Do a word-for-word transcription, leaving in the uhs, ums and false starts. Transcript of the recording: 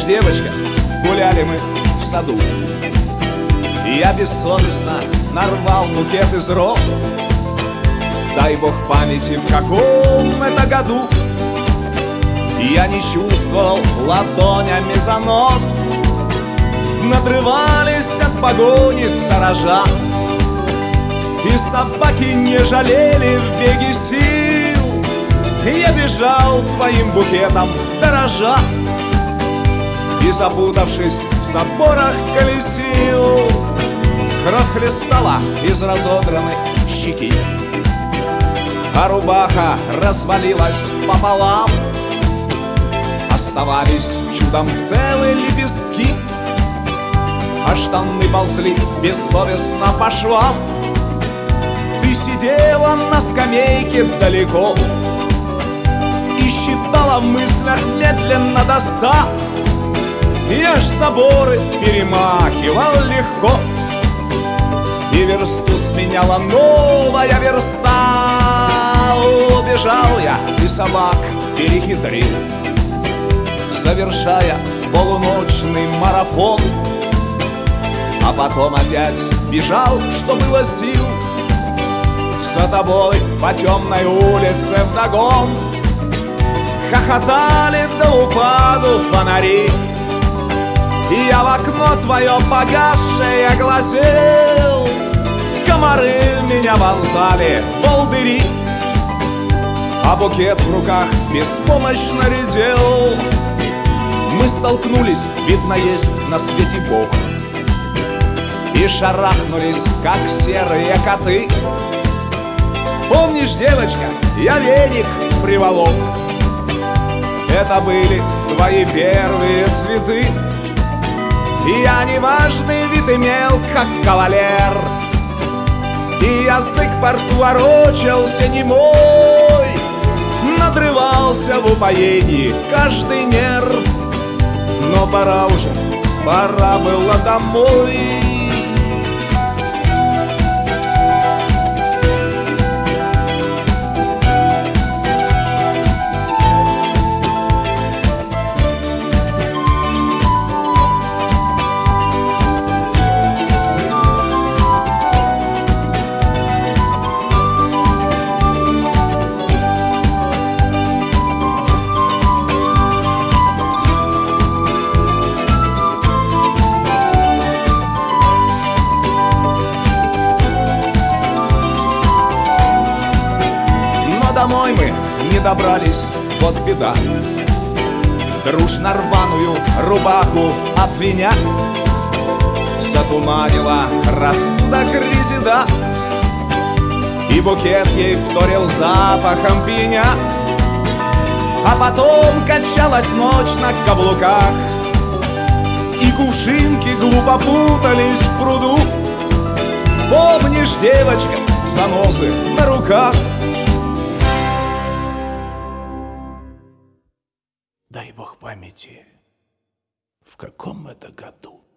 девочка, гуляли мы в саду. Я бессовестно нарвал букет из роз. Дай бог памяти, в каком это году. Я не чувствовал ладонями занос. Надрывались от погони сторожа, и собаки не жалели в беге сил. Я бежал твоим букетом дорожа, и, запутавшись в заборах, колесил. Кровь хлестала из разодранной щеки, а рубаха развалилась пополам. Оставались чудом целые лепестки, а штаны ползли бессовестно по швам. Ты сидела на скамейке далеко и считала в мыслях медленно до ста. Я ж заборы перемахивал легко, и версту сменяла новая верста. Убежал я и собак перехитрил, завершая полуночный марафон. А потом опять бежал, что было сил, за тобой по темной улице вдогон. Хохотали до упаду фонари, и я в окно твое погасшее глазел. Комары меня вонзали в волдыри, а букет в руках беспомощно редел. Мы столкнулись, видно, есть на свете Бог, и шарахнулись, как серые коты. Помнишь, девочка, я веник приволок. Это были твои первые цветы, и я неважный вид имел, как кавалер, и язык во рту ворочался немой. Надрывался в упоении каждый нерв, но пора уже, пора было домой. Домой мы не добрались, вот беда. Дружно рваную рубаху обвиня затуманила рассудок резида, и букет ей вторил запахом пеня. А потом качалась ночь на каблуках, и кувшинки глупо путались в пруду. Помнишь, девочка, занозы на руках? Дай бог памяти, в каком это году.